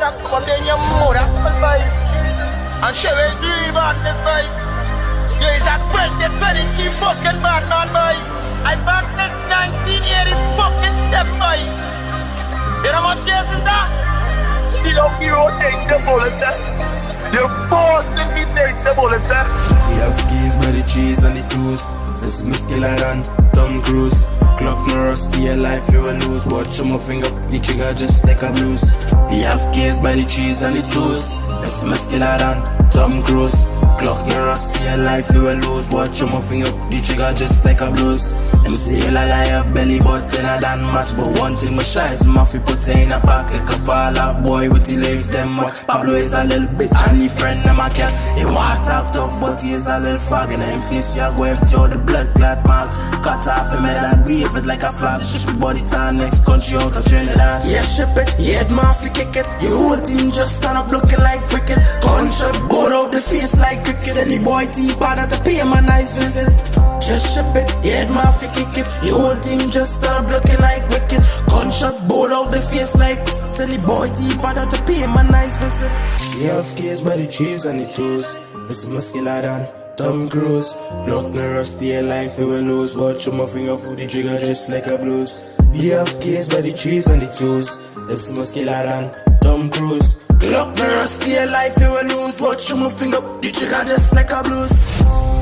that, but then your mother vibe. And she will dream on this vibe. Yeah, it's a 2020 fucking bad man, boy. I back this 1980 fucking step, boy. You know what this is that? See how you rotate the bullet, sir. You're forced to take the bullet, sir. We have keys by the cheese and the tools. This is Muscular and Tom Cruise. Clock no rusty, your life you will lose. Watch your finger, the trigger just like a blues. We have keys by the cheese and the tools. This is Muscular and Tom Cruise. Clock no rusty, your life you will lose. Watch your finger, the trigger just like a blues. Them say you like I have belly but then I done match. But one thing my shy is my fi put in a pack like a fall out boy with the legs them up. Pablo is a little bitch and the friend them a cat. He want talk tough but he is a little fag. And him face you go empty out the blood clot mark. Cut off him head and wave it like a flag. Shish me body turn next country out of Trinidad. Yeah, ship it, head man fi kick it. Your whole team just stand up looking like cricket. Gunshot ball out the face like cricket. Send the boy to the partner to pay him a nice visit. Just ship it, head man fi kick it. Your whole team just stand up looking like wicked. Gunshot ball out the face like. Tell the boy to the partner to pay him a nice visit. We have keys by the cheese and the tools. This is Muscular and Tom Cruise. Look no rusty, your life you will lose. Watch your finger for the trigger just like a blues. We have keys by the cheese and the tools. This is Muscular and Tom Cruise. Glock no rusty, your life you will lose. Watch your finger, the trigger just like a blues.